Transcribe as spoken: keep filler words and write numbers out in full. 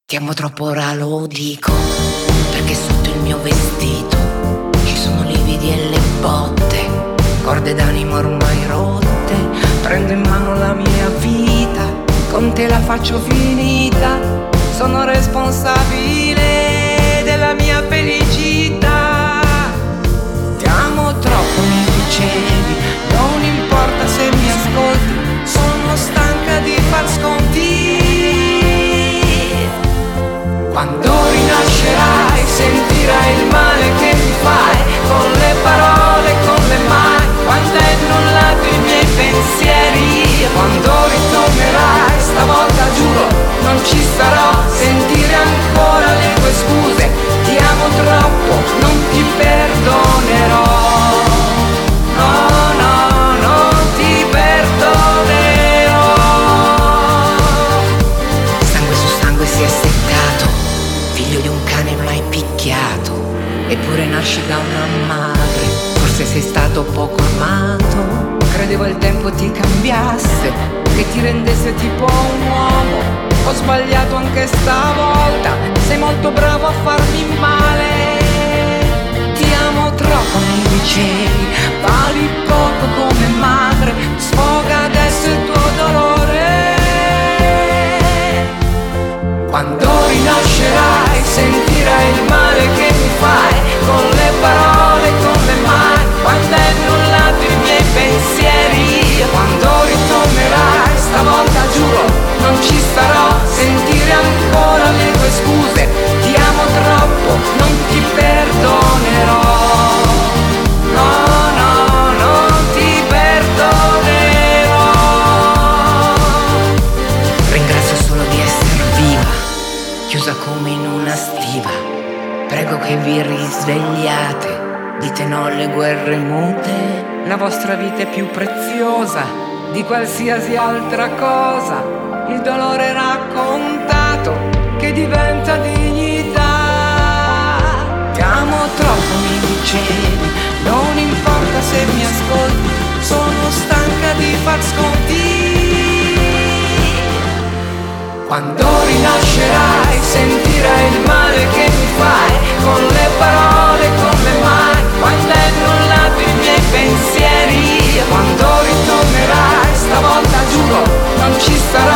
Ti amo troppo, ora lo dico, perché sotto il mio vestito ci sono lividi e le botte, corde d'animo ormai rotte. Prendo in mano la mia vita, con te la faccio finita. Sono responsabile della mia felicità. Ti amo troppo, mi dicevi, non importa se mi ascolti. Sono stanca di far sconti. Quando rinascerai sentirai il male che mi fai, con le parole, con le mani, quando hai annullato i miei pensieri. Quando ritornerai, stavolta giuro, non ci starò, sentire ancora le tue scuse. Ti amo troppo, non ti perdonerò. No, no, non ti perdonerò. Sangue su sangue si è seccato, figlio di un cane mai picchiato, eppure nasci da una madre. Forse sei stato poco amato. Credevo il tempo ti cambiasse, che ti rendesse tipo un uomo. Ho sbagliato anche stavolta, sei molto bravo a farmi male. Ti amo troppo, mi dicevi, vali poco come madre. Sfoga adesso il tuo dolore. Quando rinascerai sentirai il male che mi fai, con le parole, con le mani, quando hai annullato i miei pensieri. Quando ritornerai, stavolta giuro, non ci starò, sentire ancora le tue scuse. Ti amo troppo, non ti perdonerò. No, no, non ti perdonerò. Ringrazio solo di essere viva, chiusa come in una stiva. Prego che vi risvegliate, dite no alle guerre mute. La vostra vita è più preziosa di qualsiasi altra cosa. Il dolore raccontato che diventa dignità. Ti amo troppo, mi dicevi, non importa se mi ascolti. Sono stanca di far sconti. Quando rinascerai sentirai il male che mi fai, con le parole, con le mani, quando hai annullato i miei pensieri. Quando ritornerai, stavolta giuro, non ci starò,